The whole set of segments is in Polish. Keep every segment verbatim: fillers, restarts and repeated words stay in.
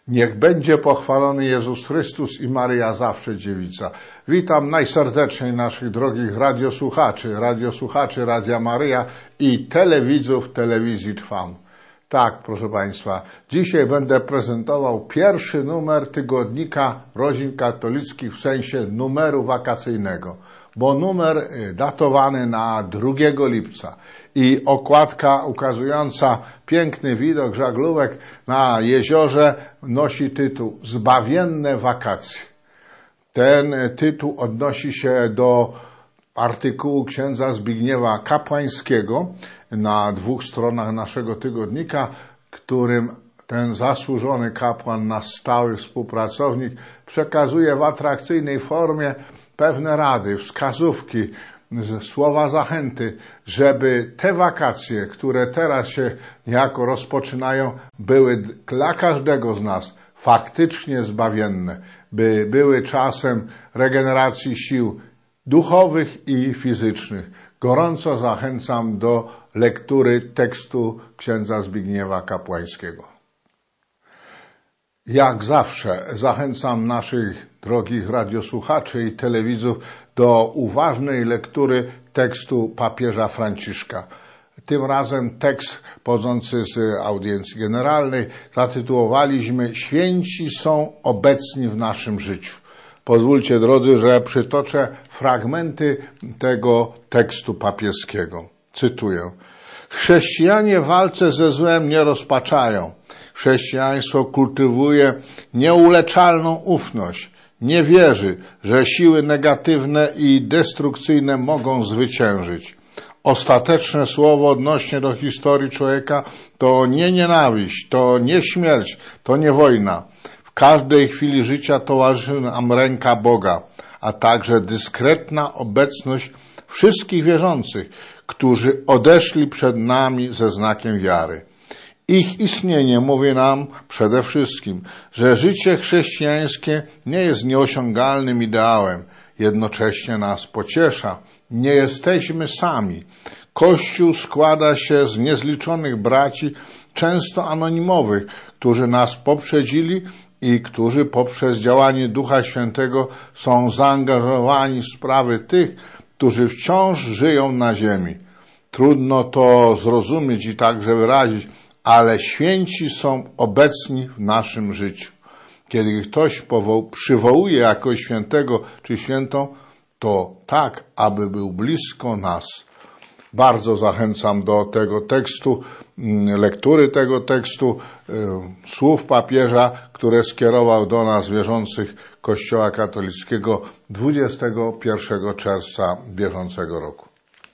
Niech będzie pochwalony Jezus Chrystus i Maryja zawsze dziewica. Witam najserdeczniej naszych drogich radiosłuchaczy, radiosłuchaczy Radia Maryja i telewidzów telewizji Trwam. Tak, proszę Państwa, dzisiaj będę prezentował pierwszy numer tygodnika rodzin katolickich w sensie numeru wakacyjnego, bo numer datowany na drugiego lipca i okładka ukazująca piękny widok żaglówek na jeziorze nosi tytuł Zbawienne wakacje. Ten tytuł odnosi się do artykułu księdza Zbigniewa Kapłańskiego na dwóch stronach naszego tygodnika, którym ten zasłużony kapłan, nasz stały współpracownik, przekazuje w atrakcyjnej formie pewne rady, wskazówki, słowa zachęty, żeby te wakacje, które teraz się niejako rozpoczynają, były dla każdego z nas faktycznie zbawienne, by były czasem regeneracji sił duchowych i fizycznych. Gorąco zachęcam do lektury tekstu księdza Zbigniewa Kapłańskiego. Jak zawsze zachęcam naszych drogich radiosłuchaczy i telewidzów do uważnej lektury tekstu papieża Franciszka. Tym razem tekst pochodzący z audiencji generalnej zatytułowaliśmy Święci są obecni w naszym życiu. Pozwólcie, drodzy, że przytoczę fragmenty tego tekstu papieskiego. Cytuję. Chrześcijanie w walce ze złem nie rozpaczają. Chrześcijaństwo kultywuje nieuleczalną ufność. Nie wierzy, że siły negatywne i destrukcyjne mogą zwyciężyć. Ostateczne słowo odnośnie do historii człowieka to nie nienawiść, to nie śmierć, to nie wojna. W każdej chwili życia towarzyszy nam ręka Boga, a także dyskretna obecność wszystkich wierzących, którzy odeszli przed nami ze znakiem wiary. Ich istnienie mówi nam przede wszystkim, że życie chrześcijańskie nie jest nieosiągalnym ideałem, jednocześnie nas pociesza. Nie jesteśmy sami. Kościół składa się z niezliczonych braci, często anonimowych, którzy nas poprzedzili i którzy poprzez działanie Ducha Świętego są zaangażowani w sprawy tych, którzy wciąż żyją na ziemi. Trudno to zrozumieć i także wyrazić, ale święci są obecni w naszym życiu. Kiedy ktoś powoł, przywołuje jakoś świętego czy świętą, to tak, aby był blisko nas. Bardzo zachęcam do tego tekstu, lektury tego tekstu, słów papieża, które skierował do nas wierzących Kościoła katolickiego dwudziestego pierwszego czerwca bieżącego roku.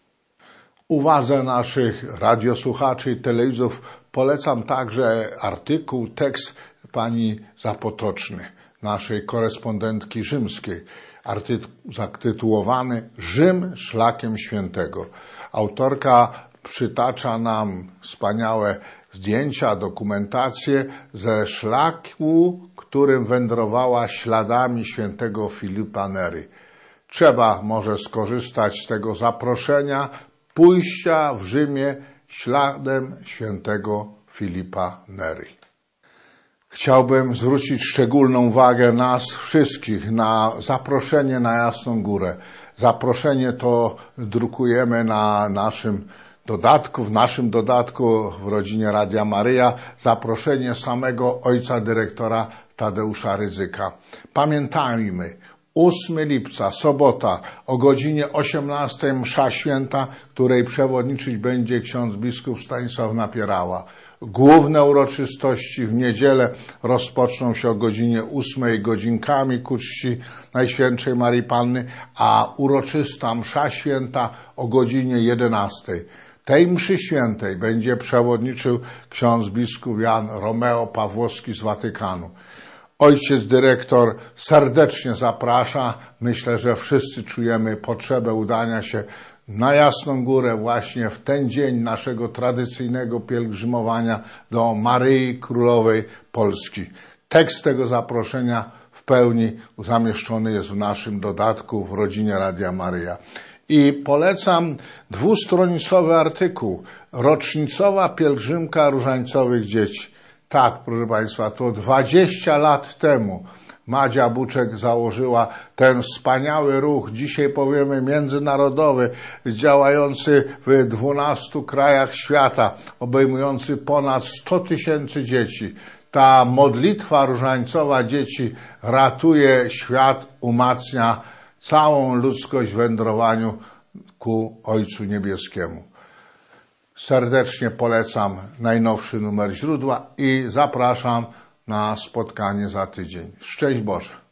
Uwadze naszych radiosłuchaczy i telewidzów polecam także artykuł, tekst pani Zapotoczny, naszej korespondentki rzymskiej, artykuł zatytułowany Rzym szlakiem świętego. Autorka przytacza nam wspaniałe zdjęcia, dokumentację ze szlaku, którym wędrowała śladami świętego Filipa Nery. Trzeba może skorzystać z tego zaproszenia pójścia w Rzymie śladem świętego Filipa Nery. Chciałbym zwrócić szczególną uwagę nas wszystkich na zaproszenie na Jasną Górę. Zaproszenie to drukujemy na naszym dodatku, w naszym dodatku w rodzinie Radia Maryja. Zaproszenie samego ojca dyrektora Tadeusza Rydzyka. Pamiętajmy, ósmego lipca, sobota, o godzinie osiemnastej msza święta, której przewodniczyć będzie ksiądz biskup Stanisław Napierała. Główne uroczystości w niedzielę rozpoczną się o godzinie ósmej godzinkami ku czci Najświętszej Maryi Panny, a uroczysta msza święta o godzinie jedenastej. Tej mszy świętej będzie przewodniczył ksiądz biskup Jan Romeo Pawłowski z Watykanu. Ojciec dyrektor serdecznie zaprasza. Myślę, że wszyscy czujemy potrzebę udania się na Jasną Górę właśnie w ten dzień naszego tradycyjnego pielgrzymowania do Maryi Królowej Polski. Tekst tego zaproszenia w pełni zamieszczony jest w naszym dodatku w rodzinie Radia Maryja. I polecam dwustronicowy artykuł Rocznicowa pielgrzymka różańcowych dzieci. Tak, proszę Państwa, to dwadzieścia lat temu Madzia Buczek założyła ten wspaniały ruch, dzisiaj powiemy międzynarodowy, działający w dwunastu krajach świata, obejmujący ponad sto tysięcy dzieci. Ta modlitwa różańcowa dzieci ratuje świat, umacnia całą ludzkość w wędrowaniu ku Ojcu Niebieskiemu. Serdecznie polecam najnowszy numer źródła i zapraszam na spotkanie za tydzień. Szczęść Boże!